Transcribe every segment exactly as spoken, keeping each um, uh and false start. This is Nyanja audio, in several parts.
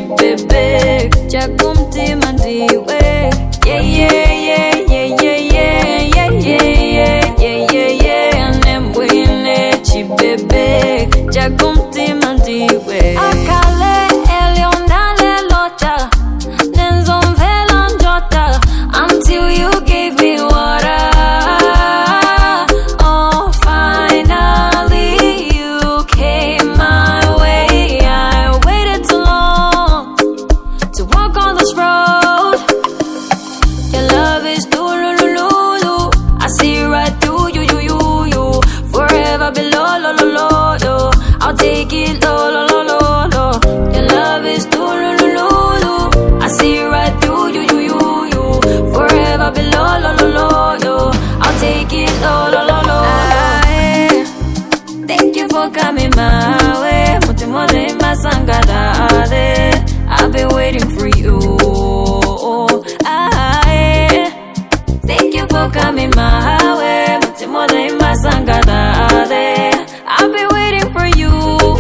chibebe chakumtima ndiwe. Yeah, yeah, yeah, yeah, yeah, yeah, yeah, yeah, yeah, yeah, yeah. Nembwine chibebe chakumtima ndiwe. Akale elionale lota nenzomvela njota until you gave me water. Oh, finally you came my way. I waited too long to walk on this road. Your love is do-lu-lu-lu-lu. I see right through you, you, you, you. Forever below, lo, lo, lo, lo. I'll take it, lo, lo, lo, lo, lo. Your love is do-lu-lu-lu-lu. I see right through you, you, you, you. Forever below, lo, lo, lo, lo. I'll take it, lo, lo, lo, lo. I, thank you for coming my way. Mutimode masangada. I've been waiting for you. I, thank you for coming my way. Mutimode masangada. I've been waiting for you.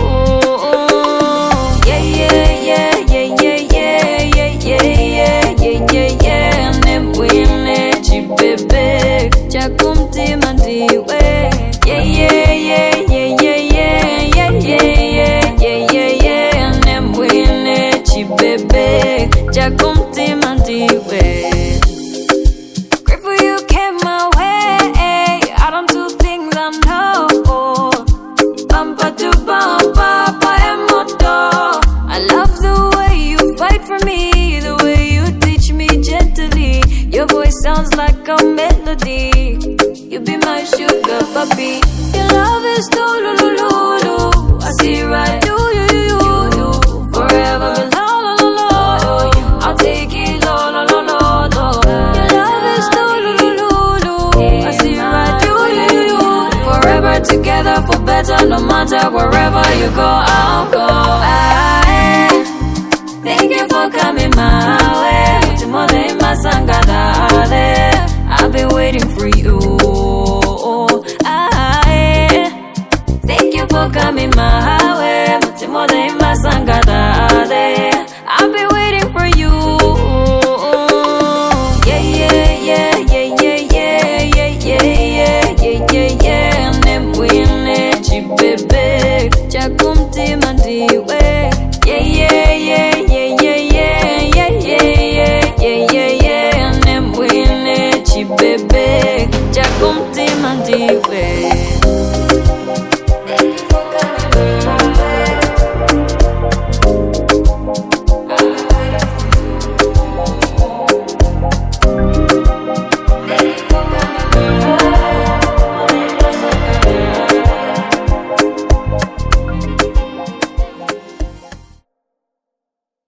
Yeah, yeah, yeah, yeah, yeah, yeah, yeah, yeah, yeah, yeah, yeah. Nembwine chibebe chakumtima ndiwe. Yeah, yeah, yeah, yeah, yeah, yeah, yeah, yeah, yeah, yeah, yeah. Nembwine chibebe chakumtima ndiwe. Grateful you came my way. I don't do things I know. Bumper to bumper, paemoto. I love the way you fight for me, the way you teach me gently. Your voice sounds like a melody. You be my sugar puppy. Your love is do-lu-lu-lu-lu. I see right through you, you, you, you. Forever, la la la la. I'll take it, la la la la la. Your love is do-lu-lu-lu-lu. I see right through you, you, you. Forever together for better, no matter wherever you go, I'll go. I, thank you for coming my way. Mutimode masangada. I've been waiting for you. I, thank you for coming my way. Mutimode masangada.